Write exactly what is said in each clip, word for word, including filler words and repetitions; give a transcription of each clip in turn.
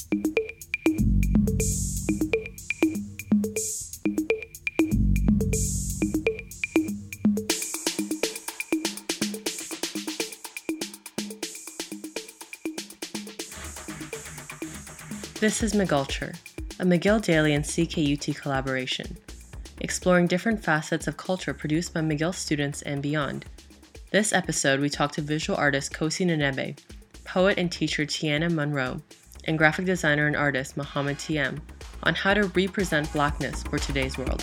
This is McGulture, a McGill Daily and C K U T collaboration, exploring different facets of culture produced by McGill students and beyond. This episode, we talk to visual artist Kosi Nnebe, poet and teacher Tiana Monroe, and graphic designer and artist Mohammed T M on how to represent Blackness for today's world.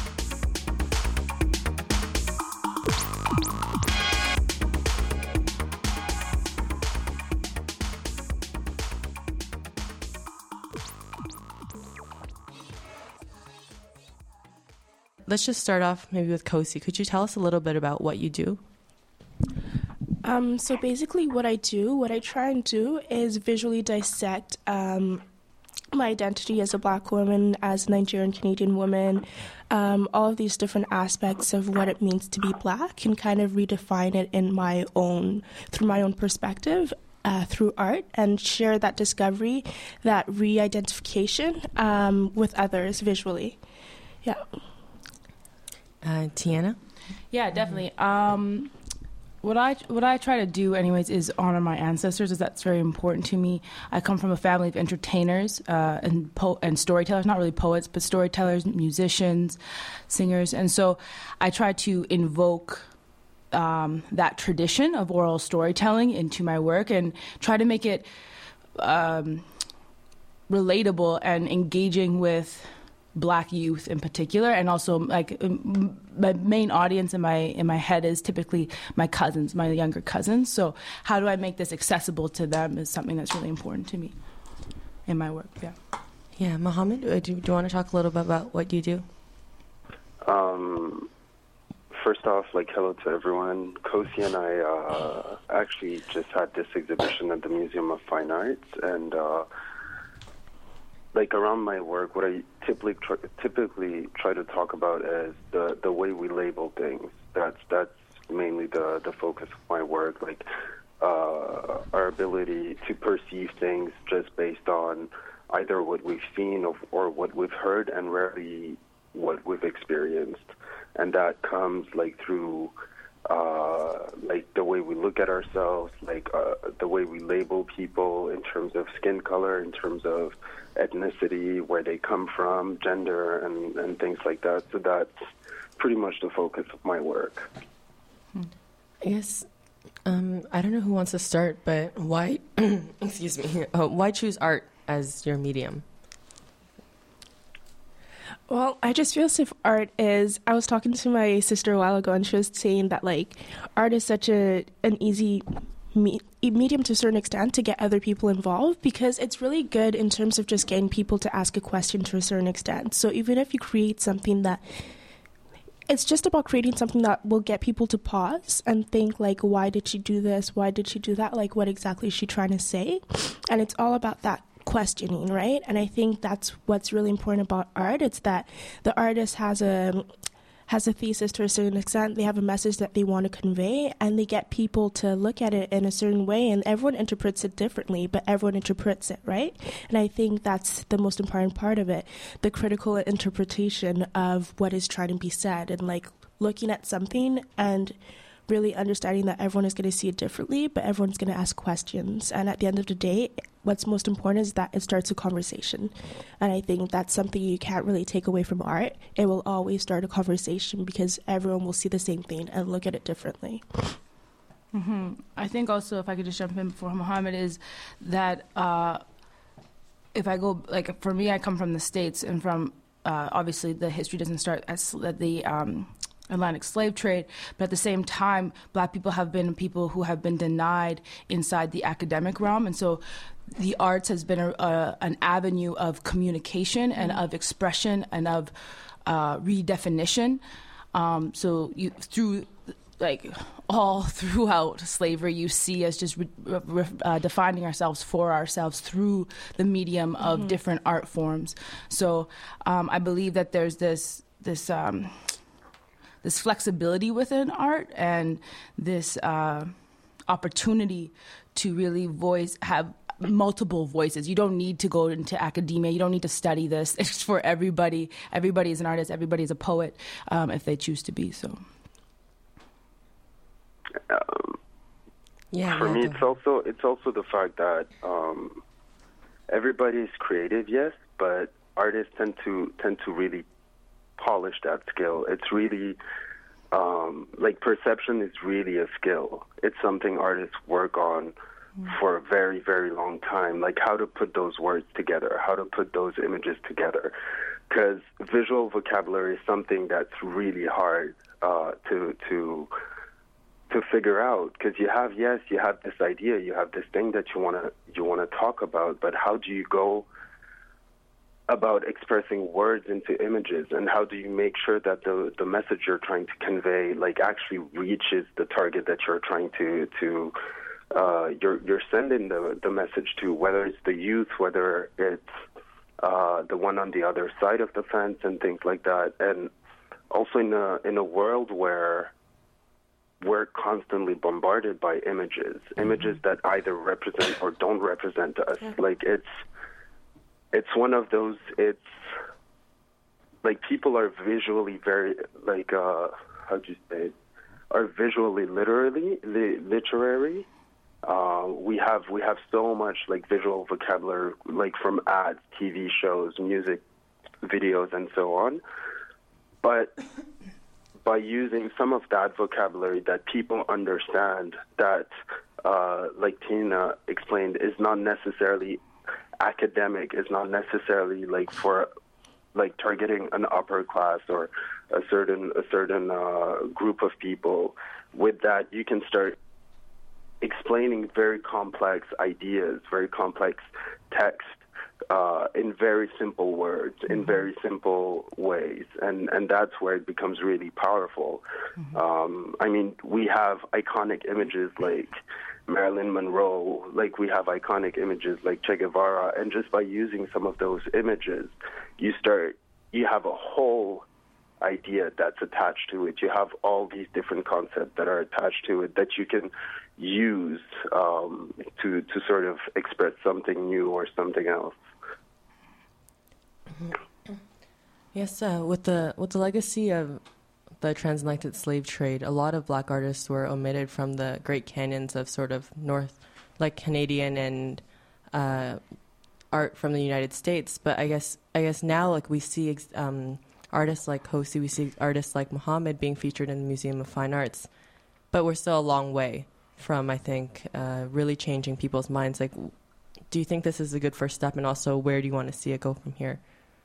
Let's just start off maybe with Kosi. Could you tell us a little bit about what you do? Um, so basically what I do, what I try and do is visually dissect um, my identity as a Black woman, as a Nigerian Canadian woman, um, all of these different aspects of what it means to be Black, and kind of redefine it in my own, through my own perspective. Uh, through art, and share that discovery, that re-identification um, with others visually. Yeah. Uh, Tiana? Yeah, definitely. Um, what I what I try to do, anyways, is honor my ancestors, as that's very important to me. I come from a family of entertainers uh, and po- and storytellers, not really poets, but storytellers, musicians, singers, and so I try to invoke um, that tradition of oral storytelling into my work and try to make it um, relatable and engaging with Black youth in particular, and also like m- my main audience in my in my head is typically my cousins, my younger cousins. So how do I make this accessible to them is something that's really important to me in my work. Yeah. Yeah, Mohammed, do, do you want to talk a little bit about what you do? Um, first off, like hello to everyone. Kosi and I uh, actually just had this exhibition at the Museum of Fine Arts, and uh, like around my work, what I typically try, typically try to talk about is the, the way we label things. That's that's mainly the, the focus of my work, like uh, our ability to perceive things just based on either what we've seen or, or what we've heard, and rarely what we've experienced. And that comes like through uh, like the way we look at ourselves, like uh, the way we label people in terms of skin color, in terms of ethnicity, where they come from, gender, and, and things like that. So that's pretty much the focus of my work. I guess, um, I don't know who wants to start, but why, excuse me, uh, why choose art as your medium? Well, I just feel as if art is, I was talking to my sister a while ago, and she was saying that like art is such a an easy me- medium to a certain extent to get other people involved, because it's really good in terms of just getting people to ask a question to a certain extent. So even if you create something that, it's just about creating something that will get people to pause and think like, why did she do this? Why did she do that? Like, what exactly is she trying to say? And it's all about that questioning, right? And I think that's what's really important about art. It's that the artist has a has a thesis to a certain extent. They have a message that they want to convey, and they get people to look at it in a certain way, and everyone interprets it differently, but everyone interprets it, right? And I think that's the most important part of it, the critical interpretation of what is trying to be said, and like looking at something and really understanding that everyone is going to see it differently, but everyone's going to ask questions. And at the end of the day, what's most important is that it starts a conversation. And I think that's something you can't really take away from art. It will always start a conversation, because everyone will see the same thing and look at it differently. Mm-hmm. I think also, if I could just jump in before Mohammed, is that uh, if I go, like for me, I come from the States, and from, uh, obviously the history doesn't start at the um, Atlantic slave trade, but at the same time, Black people have been people who have been denied inside the academic realm, and so the arts has been a, a, an avenue of communication and of expression and of uh, redefinition. Um, so you, through like all throughout slavery, you see us just re, re, uh, defining ourselves for ourselves through the medium of mm-hmm. different art forms. So um, I believe that there's this this. Um, this flexibility within art, and this uh, opportunity to really voice, have multiple voices. You don't need to go into academia. You don't need to study this. It's for everybody. Everybody is an artist. Everybody is a poet, um, if they choose to be. So, um, yeah. For yeah, me, go it's ahead. also it's also the fact that um, everybody's creative, yes, but artists tend to tend to really polish that skill. It's really um, like perception is really a skill. It's something artists work on for a very, very long time, like how to put those words together, how to put those images together. Because visual vocabulary is something that's really hard uh, to to to figure out. Because you have, yes, you have this idea, you have this thing that you want to you want to talk about, but how do you go about expressing words into images, and how do you make sure that the the message you're trying to convey like actually reaches the target that you're trying to to Uh, you're you're sending the the message to, whether it's the youth, whether it's uh, the one on the other side of the fence, and things like that. And also in a in a world where we're constantly bombarded by images, mm-hmm. images that either represent or don't represent us. Yeah. Like it's it's one of those. It's like people are visually very like uh, how do you say it? Are visually literally li- literary. Uh, we have we have so much like visual vocabulary, like from ads, T V shows, music videos, and so on. But by using some of that vocabulary that people understand, that uh, like Tina explained, is not necessarily academic, is not necessarily like for like targeting an upper class or a certain a certain uh, group of people. With that, you can start explaining very complex ideas, very complex text uh, in very simple words, mm-hmm. in very simple ways, and and that's where it becomes really powerful. Mm-hmm. Um, I mean, we have iconic images like Marilyn Monroe, like we have iconic images like Che Guevara, and just by using some of those images, you start, you have a whole idea that's attached to it. You have all these different concepts that are attached to it that you can use um, to to sort of express something new or something else. Yes, uh, with the with the legacy of the transatlantic slave trade, a lot of black artists were omitted from the great canons of sort of North, like Canadian and uh, art from the United States. But I guess I guess now, like we see um, artists like Kosi, we see artists like Muhammad being featured in the Museum of Fine Arts, but we're still a long way from, I think, uh, really changing people's minds. Like, do you think this is a good first step, and also where do you want to see it go from here?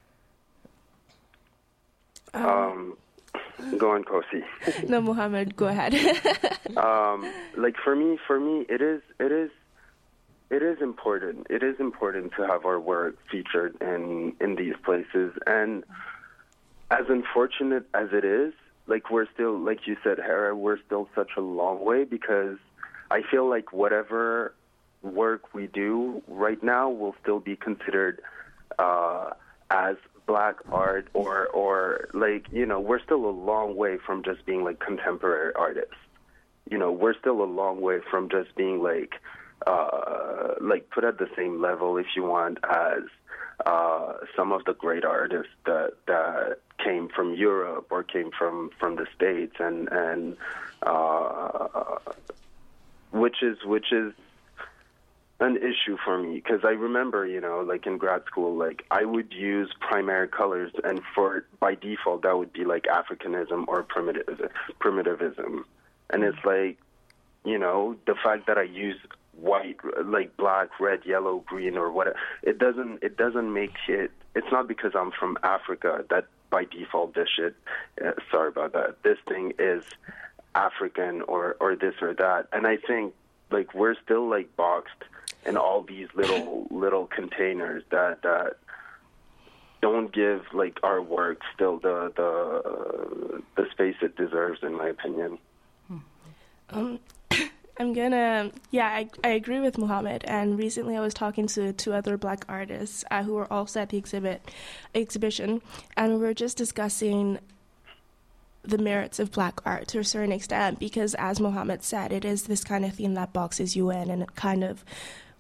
Um, go on, Kosi. No, Muhammad, go ahead. um, like for me, for me, it is, it is, it is important. It is important to have our work featured in in these places, and as unfortunate as it is, like we're still, like you said, Hera, we're still such a long way, because I feel like whatever work we do right now will still be considered uh, as black art, or, or like, you know, we're still a long way from just being like contemporary artists. You know, we're still a long way from just being like, uh, like put at the same level, if you want, as uh, some of the great artists that, that came from Europe or came from, from the States, and, and uh, which is, which is, an issue for me, because I remember, you know, like in grad school, like I would use primary colors, and for by default that would be like Africanism or primitive primitivism, and it's like, you know, the fact that I use white, like black, red, yellow, green, or whatever, it doesn't it doesn't make it. It's not because I'm from Africa that by default this shit. Uh, sorry about that. This thing is African or or this or that, and I think like we're still like boxed in all these little little containers that that don't give like our work still the the the space it deserves, in my opinion. Um, I'm gonna, yeah, I, I agree with Muhammad. And recently I was talking to two other black artists uh, who were also at the exhibit exhibition, and we were just discussing the merits of black art to a certain extent, because as Muhammad said, it is this kind of thing that boxes you in, and it kind of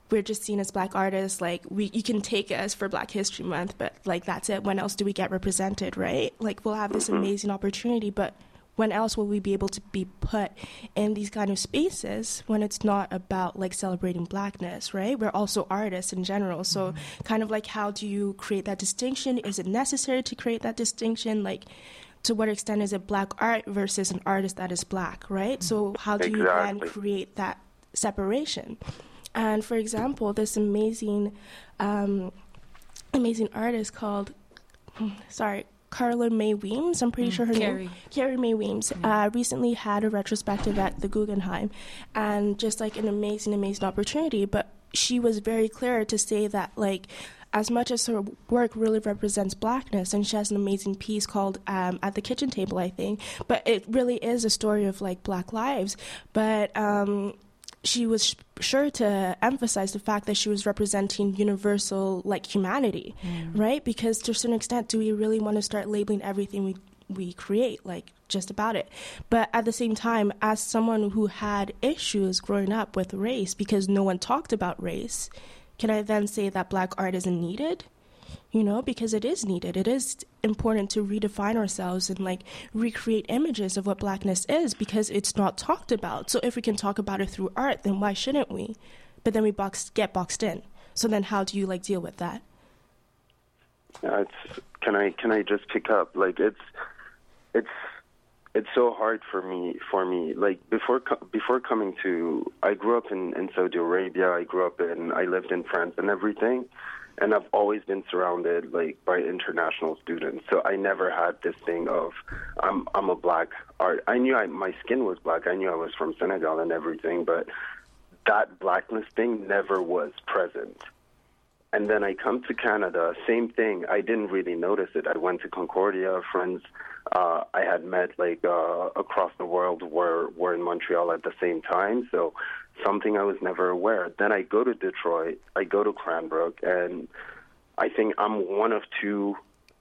we're just seen as Black artists. Like, we, you can take us for Black History Month, but like that's it. When else do we get represented, right? Like, we'll have this amazing opportunity, but when else will we be able to be put in these kind of spaces when it's not about like celebrating Blackness, right? We're also artists in general. So mm-hmm. kind of like, how do you create that distinction? Is it necessary to create that distinction? Like, to what extent is it Black art versus an artist that is Black, right? So how do you exactly. then create that separation? And for example, this amazing, um, amazing artist called, sorry, Carla Mae Weems, I'm pretty mm, sure her Carrie. name, Carrie Mae Weems, mm. uh, recently had a retrospective at the Guggenheim, and just like an amazing, amazing opportunity. But she was very clear to say that, like, as much as her work really represents Blackness, and she has an amazing piece called um, At the Kitchen Table, I think, but it really is a story of like Black lives. But um, she was sh- sure to emphasize the fact that she was representing universal, like, humanity, mm. right? Because to a certain extent, do we really want to start labeling everything we we create, like, just about it? But at the same time, as someone who had issues growing up with race because no one talked about race, can I then say that Black art isn't needed? You know, because it is needed. It is important to redefine ourselves and like recreate images of what Blackness is, because it's not talked about. So if we can talk about it through art, then why shouldn't we? But then we box, get boxed in. So then how do you like deal with that? Yeah, it's, can I can I just pick up? Like, it's it's it's so hard for me for me. Like, before before coming to, I grew up in, in Saudi Arabia. I grew up in I lived in France and everything. And I've always been surrounded, like, by international students. So I never had this thing of, I'm I'm a Black art. I knew I, my skin was Black. I knew I was from Senegal and everything, but that Blackness thing never was present. And then I come to Canada, same thing. I didn't really notice it. I went to Concordia, friends uh, I had met, like, uh, across the world were, were in Montreal at the same time. So something I was never aware. Then I go to Detroit, I go to Cranbrook, and I think I'm one of two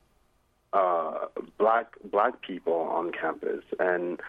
uh, black black people on campus. And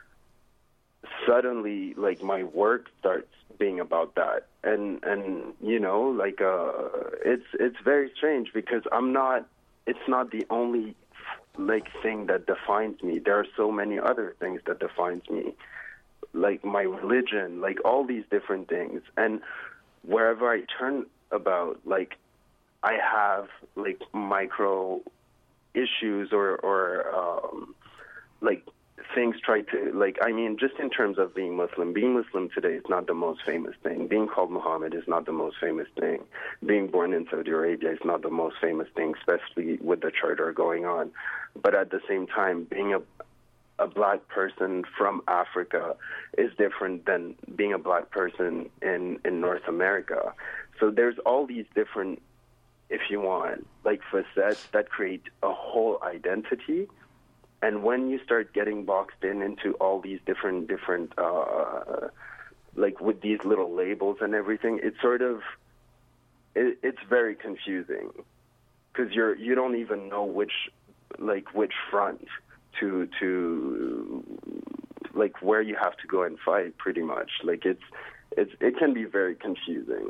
suddenly, like, my work starts being about that. And, and you know, like, uh, it's it's very strange because I'm not, it's not the only, like, thing that defines me. There are so many other things that defines me, like my religion, like all these different things. And wherever I turn about, like, I have, like, micro issues or, or um, like, things try to, like, I mean, just in terms of being Muslim, being Muslim today is not the most famous thing. Being called Muhammad is not the most famous thing. Being born in Saudi Arabia is not the most famous thing, especially with the charter going on. But at the same time, being a a Black person from Africa is different than being a Black person in, in North America. So there's all these different, if you want, like, facets that create a whole identity. And when you start getting boxed in into all these different, different, uh, like, with these little labels and everything, it's sort of, it, it's very confusing because you're, you don't even know which, like, which front to to like where you have to go and fight, pretty much. Like, it's it's it can be very confusing.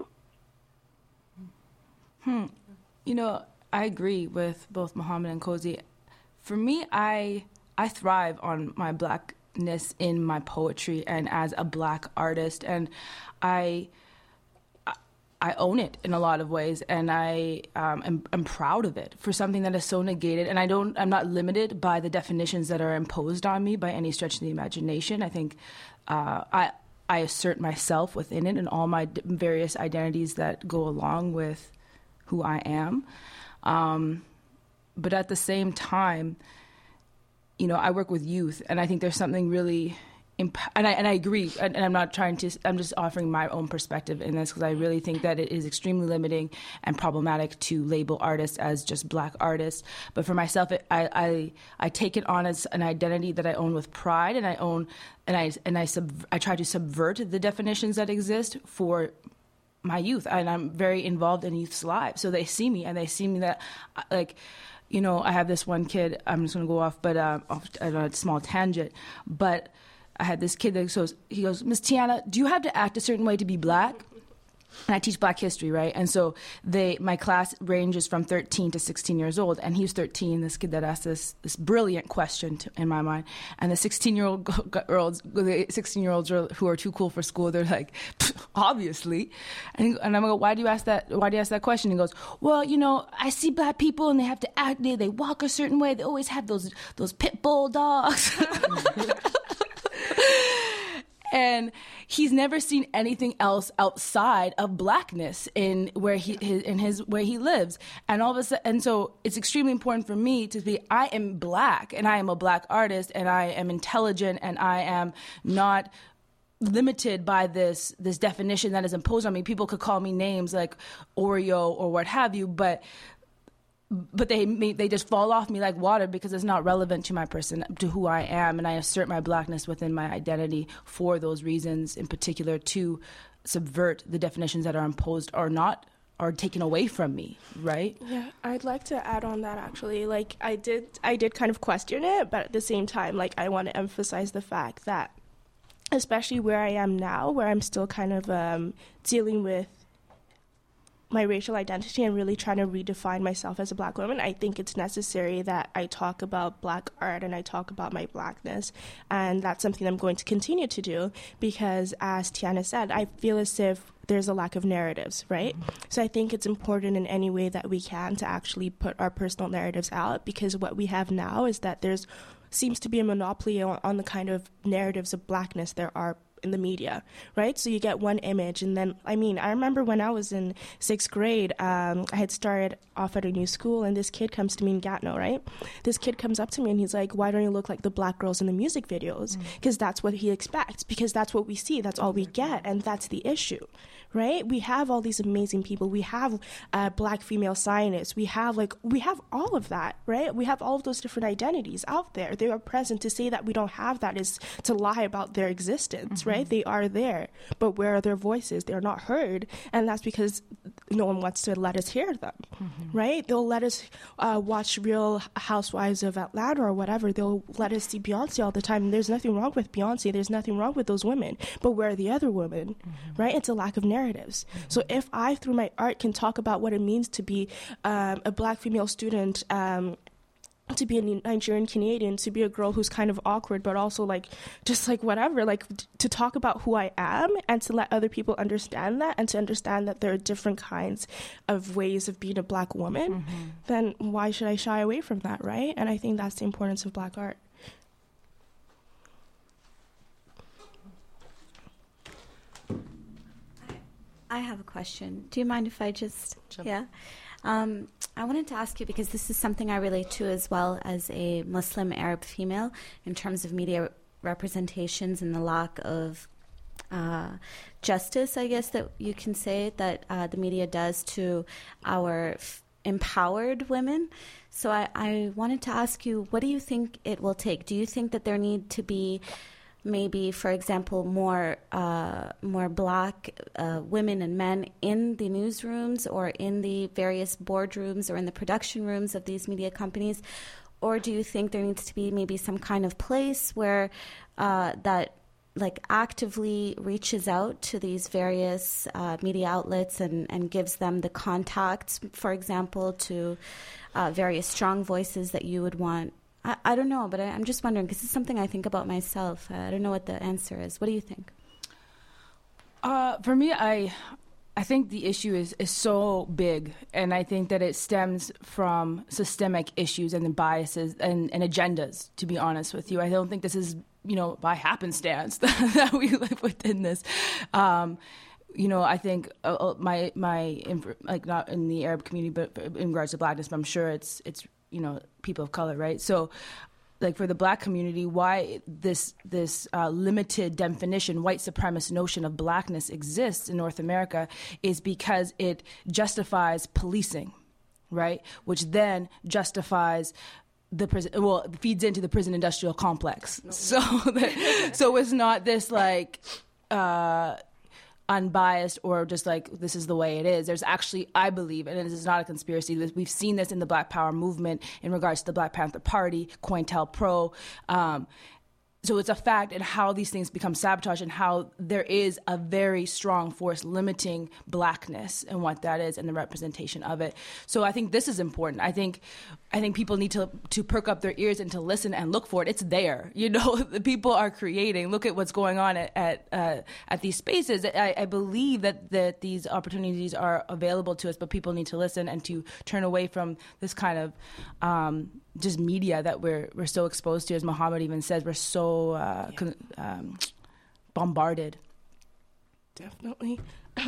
Hmm. You know, I agree with both Mohammed and Cozy. For me, I I thrive on my Blackness in my poetry and as a Black artist, and I I own it in a lot of ways, and I um, am I'm proud of it for something that is so negated. And I don't, I'm not limited by the definitions that are imposed on me by any stretch of the imagination. I think uh, I I assert myself within it and all my d- various identities that go along with who I am. Um, but at the same time, you know, I work with youth, and I think there's something really. And I and I agree, and I'm not trying to. I'm just offering my own perspective in this because I really think that it is extremely limiting and problematic to label artists as just Black artists. But for myself, it, I, I I take it on as an identity that I own with pride, and I own and I and I sub, I try to subvert the definitions that exist for my youth, and I'm very involved in youth's lives, so they see me and they see me that like. You know, I have this one kid. I'm just going to go off, but uh, off on a small tangent, but. I had this kid that goes, he goes, Miss Tiana, do you have to act a certain way to be Black? and I teach Black history, right? And so they, my class ranges from thirteen to sixteen years old. And he's thirteen, this kid that asked this this brilliant question to, in my mind. And the sixteen-year-old girls, the sixteen-year-olds who are too cool for school, they're like, obviously. And, he, and I'm like, why do you ask that? Why do you ask that question? He goes, well, you know, I see Black people and they have to act, they, they walk a certain way. They always have those those pit bull dogs. And he's never seen anything else outside of Blackness in where he his, in his where he lives. And all of a sudden, and so it's extremely important for me to be. I am Black, and I am a Black artist, and I am intelligent, and I am not limited by this this definition that is imposed on me. People could call me names like Oreo or what have you, but. But they they just fall off me like water because it's not relevant to my person, to who I am, and I assert my Blackness within my identity for those reasons, in particular to subvert the definitions that are imposed or not, or taken away from me, right? Yeah, I'd like to add on that actually. Like I did, I did kind of question it, but at the same time, like I want to emphasize the fact that, especially where I am now, where I'm still kind of um, dealing with my racial identity and really trying to redefine myself as a Black woman, I think it's necessary that I talk about Black art and I talk about my Blackness. And that's something I'm going to continue to do because, as Tiana said, I feel as if there's a lack of narratives, right? Mm-hmm. So I think it's important in any way that we can to actually put our personal narratives out, because what we have now is that there's seems to be a monopoly on, on the kind of narratives of Blackness there are in the media, right? So you get one image, and then, I mean, I remember when I was in sixth grade, um, I had started off at a new school, and this kid comes to me in Gatineau, right? This kid comes up to me, and he's like, why don't you look like the Black girls in the music videos? Because mm. that's what he expects, because that's what we see, that's all we get, and that's the issue, right? We have all these amazing people. We have uh, Black female scientists. We have, like, we have all of that, right? We have all of those different identities out there. They are present. To say that we don't have that is to lie about their existence, mm-hmm. right? They are there, but where are their voices? They're not heard, and that's because no one wants to let us hear them, mm-hmm. right? They'll let us uh, watch Real Housewives of Atlanta or whatever. They'll let us see Beyonce all the time. And there's nothing wrong with Beyonce. There's nothing wrong with those women, but where are the other women, mm-hmm. right? It's a lack of narratives. Mm-hmm. So if I, through my art, can talk about what it means to be um, a Black female student, um, to be a Nigerian Canadian, to be a girl who's kind of awkward, but also like, just like whatever, like t- to talk about who I am and to let other people understand that, and to understand that there are different kinds of ways of being a Black woman, mm-hmm. then why should I shy away from that, right? And I think that's the importance of Black art. I have a question. Do you mind if I just, Jump. yeah? Um, I wanted to ask you, because this is something I relate to as well as a Muslim Arab female, in terms of media representations and the lack of uh, justice, I guess that you can say, that uh, the media does to our f- empowered women. So I, I wanted to ask you, what do you think it will take? Do you think that there need to be maybe, for example, more uh, more Black uh, women and men in the newsrooms or in the various boardrooms or in the production rooms of these media companies? Or do you think there needs to be maybe some kind of place where uh, that like actively reaches out to these various uh, media outlets and, and gives them the contacts, for example, to uh, various strong voices that you would want? I, I don't know, but I, I'm just wondering, because it's something I think about myself. I don't know what the answer is. What do you think? Uh, for me, I I think the issue is, is so big, and I think that it stems from systemic issues and the biases and, and agendas, to be honest with you. I don't think this is, you know, by happenstance that, that we live within this. Um, you know, I think uh, my, my like not in the Arab community, but in regards to Blackness, but I'm sure it's it's you know, people of color, right? So, like for the Black community, why this this uh, limited definition, white supremacist notion of Blackness exists in North America is because it justifies policing, right? Which then justifies the prison, well, feeds into the prison industrial complex. No. So, that, so it's not this like uh, unbiased or just like this is the way it is. There's actually, I believe, and this is not a conspiracy, we've seen this in the Black Power movement in regards to the Black Panther Party, COINTELPRO, um, so it's a fact and how these things become sabotage and how there is a very strong force limiting blackness and what that is and the representation of it. So I think this is important. I think I think people need to to perk up their ears and to listen and look for it. It's there. You know, the people are creating. Look at what's going on at at, uh, at these spaces. I, I believe that, that these opportunities are available to us, but people need to listen and to turn away from this kind of um, just media that we're we're so exposed to. As Muhammad even says, we're so uh, yeah. con- um, bombarded. Definitely.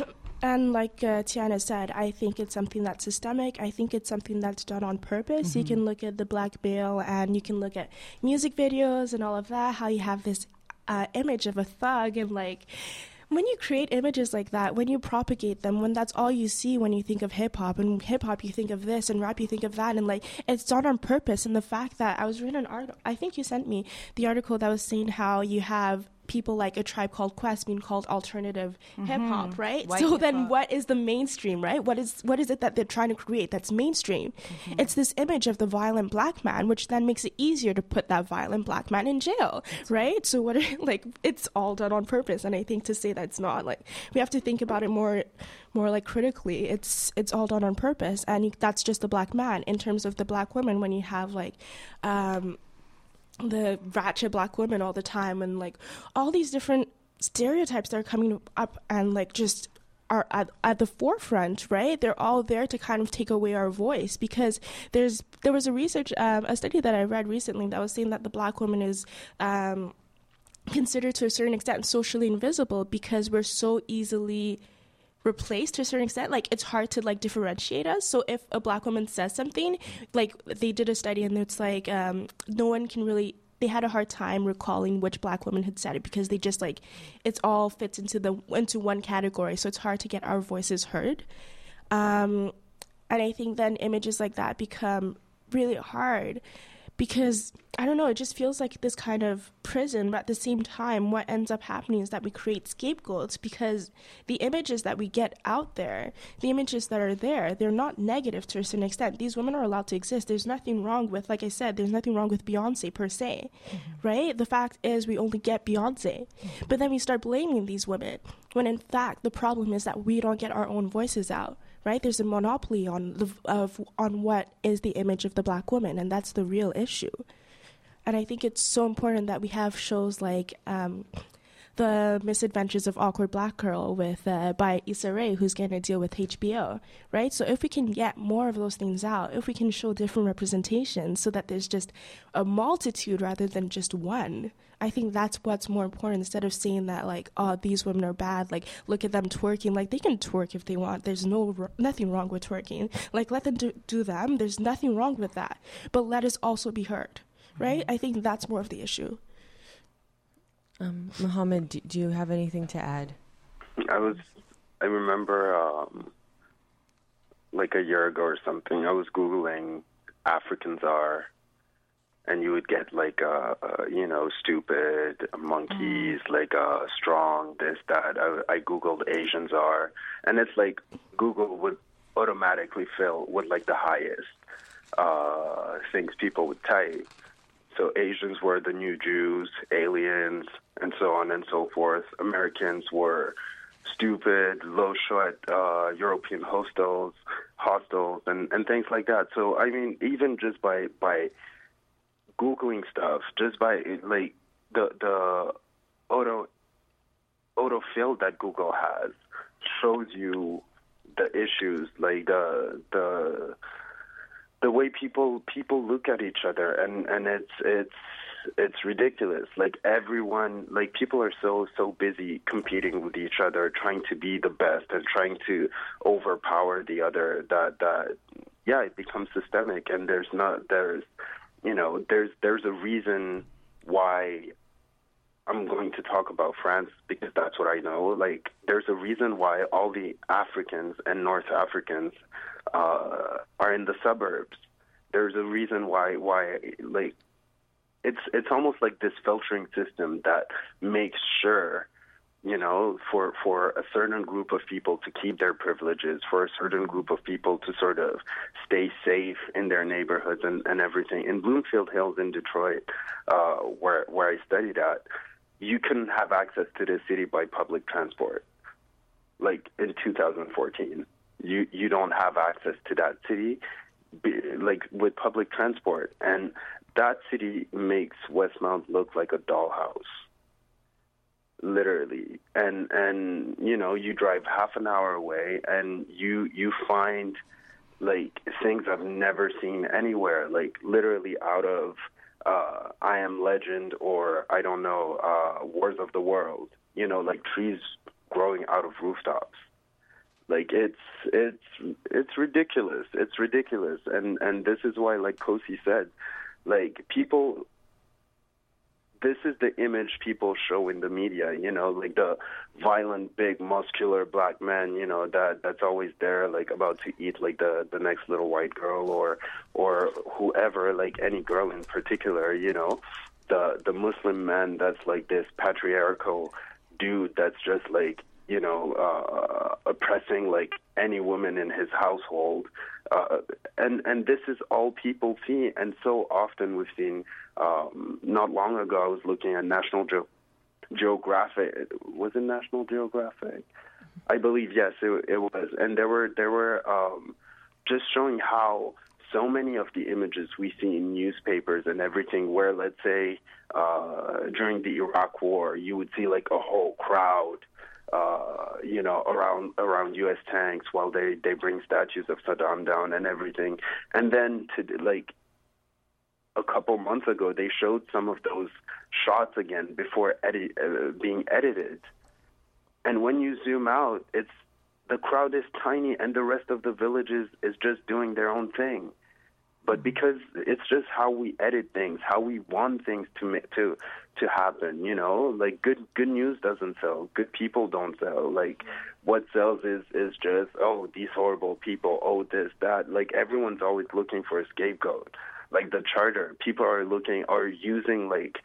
And like uh, Tiana said, I think it's something that's systemic. I think it's something that's done on purpose. Mm-hmm. You can look at the Black Veil and you can look at music videos and all of that, how you have this uh, image of a thug and like... When you create images like that, when you propagate them, when that's all you see when you think of hip-hop, and hip-hop you think of this, and rap you think of that, and like it's done on purpose. And the fact that I was reading an article, I think you sent me the article that was saying how you have people like A Tribe Called Quest being called alternative mm-hmm. hip-hop, right? White so hip-hop. Then what is the mainstream, right? What is what is it that they're trying to create that's mainstream? Mm-hmm. It's this image of the violent black man, which then makes it easier to put that violent black man in jail, that's right? right? So what are, like it's all done on purpose. And I think to say that's not, like, we have to think about it more more like critically. It's it's all done on purpose, and you, that's just the black man. In terms of the black woman, when you have like um the ratchet black women all the time and like all these different stereotypes that are coming up and like just are at, at the forefront, right? They're all there to kind of take away our voice, because there's there was a research um, a study that I read recently that was saying that the black woman is um, considered to a certain extent socially invisible because we're so easily replaced to a certain extent. Like it's hard to like differentiate us. So if a black woman says something, like they did a study and it's like um no one can really, they had a hard time recalling which black woman had said it because they just like it's all fits into the into one category, so it's hard to get our voices heard. Um and I think then images like that become really hard because, I don't know, it just feels like this kind of prison, but at the same time, what ends up happening is that we create scapegoats because the images that we get out there, the images that are there, they're not negative to a certain extent. These women are allowed to exist. There's nothing wrong with, like I said, there's nothing wrong with Beyonce per se, mm-hmm. right? The fact is we only get Beyonce, mm-hmm. but then we start blaming these women when in fact the problem is that we don't get our own voices out. Right? There's a monopoly on the, of on what is the image of the black woman, and that's the real issue. And I think it's so important that we have shows like um, The Misadventures of Awkward Black Girl with uh, by Issa Rae, who's going to deal with H B O, right? So if we can get more of those things out, if we can show different representations so that there's just a multitude rather than just one, I think that's what's more important, instead of saying that, like, oh, these women are bad, like, look at them twerking. Like, they can twerk if they want. There's no nothing wrong with twerking. Like, let them do, do them. There's nothing wrong with that. But let us also be heard, right? I think that's more of the issue. Um, Muhammad, do, do you have anything to add? I was, I remember, um, like a year ago or something, I was Googling Africans are, and you would get like, uh, uh, you know, stupid, monkeys, mm. like uh, strong, this, that. I, I Googled Asians are, and it's like Google would automatically fill with like the highest uh, things people would type. So Asians were the new Jews, aliens, and so on and so forth. Americans were stupid, low-shut uh, European hostels, hostels, and, and things like that. So, I mean, even just by by Googling stuff, just by, like, the the auto autofill that Google has shows you the issues, like the the the way people people look at each other, and, and it's it's it's ridiculous. Like everyone, like people are so so busy competing with each other, trying to be the best and trying to overpower the other. That that yeah, it becomes systemic, and there's not there's you know there's there's a reason why I'm going to talk about France, because that's what I know. Like there's a reason why all the Africans and North Africans uh, are in the suburbs. There's a reason why why like it's it's almost like this filtering system that makes sure you know, for, for a certain group of people to keep their privileges, for a certain group of people to sort of stay safe in their neighborhoods and, and everything. In Bloomfield Hills in Detroit, uh, where, where I studied at, you couldn't have access to the city by public transport. Like in two thousand fourteen, you, you don't have access to that city, like with public transport. And that city makes Westmount look like a dollhouse. Literally. And, and, you know, you drive half an hour away and you, you find like things I've never seen anywhere, like literally out of, uh, I Am Legend or I don't know, uh, Wars of the World, you know, like trees growing out of rooftops. Like it's, it's, it's ridiculous. It's ridiculous. And, and this is why, like Kosi said, like people, this is the image people show in the media, you know, like the violent, big, muscular black man, you know, that that's always there, like about to eat like the, the next little white girl or or whoever, like any girl in particular, you know, the the Muslim man that's like this patriarchal dude that's just like, you know, uh, oppressing like any woman in his household. Uh, and, and this is all people see. And so often we've seen, um, not long ago, I was looking at National Ge- Geographic. Was it National Geographic? I believe, yes, it, it was. And there were, there were um, just showing how so many of the images we see in newspapers and everything where, let's say, uh, during the Iraq War, you would see like a whole crowd Uh, you know, around around U S tanks while they, they bring statues of Saddam down and everything. And then, to like, a couple months ago, they showed some of those shots again before edit, uh, being edited. And when you zoom out, it's the crowd is tiny and the rest of the villages is just doing their own thing. But because it's just how we edit things, how we want things to ma- to to happen, you know, like good good news doesn't sell, good people don't sell. Like what sells is is just, oh, these horrible people, oh, this, that. Like everyone's always looking for a scapegoat. Like the charter, people are looking, are using like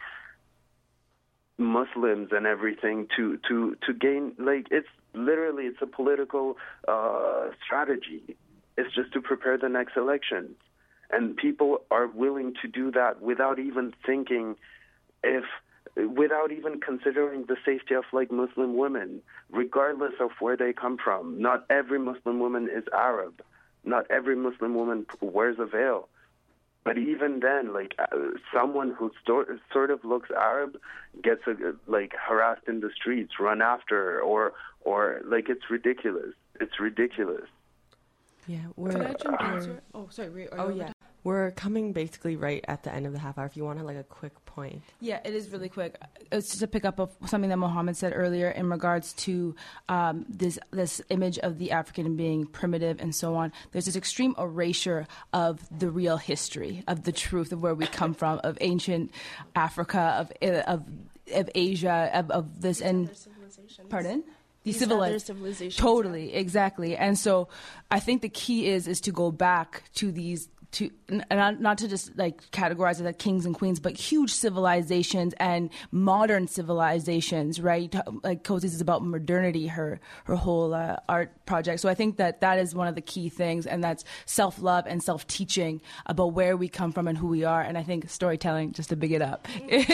Muslims and everything to to to gain, like it's literally it's a political uh, strategy. It's just to prepare the next election. And people are willing to do that without even thinking if, without even considering the safety of like Muslim women, regardless of where they come from. Not every Muslim woman is Arab. Not every Muslim woman wears a veil. But even then, like uh, someone who sto- sort of looks Arab gets uh, like harassed in the streets, run after, or or like it's ridiculous. It's ridiculous. Yeah, we're. Can I jump in, sir? Oh, sorry. Wait, Oh yeah, we're coming basically right at the end of the half hour. If you want to like a quick point. Yeah, it is really quick. It's just to pick up of something that Mohammed said earlier in regards to um, this this image of the African being primitive and so on. There's this extreme erasure of the real history, of the truth of where we come from, of ancient Africa, of of of Asia, of, of this and pardon. These Decivilize- other civilizations. Totally, exactly. And so I think the key is is to go back to these, to not, not to just like categorize it as kings and queens, but huge civilizations and modern civilizations, right? Like Kosi's is about modernity, her her whole uh, art project. So I think that that is one of the key things, and that's self-love and self-teaching about where we come from and who we are. And I think storytelling, just to big it up,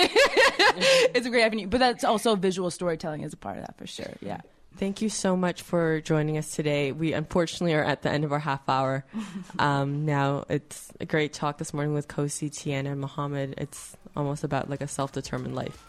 it's a great avenue. But that's also visual storytelling is a part of that for sure, yeah. Thank you so much for joining us today. We unfortunately are at the end of our half hour. Um, now, it's a great talk this morning with Kosi, Tiana, and Mohammed. It's almost about like a self-determined life.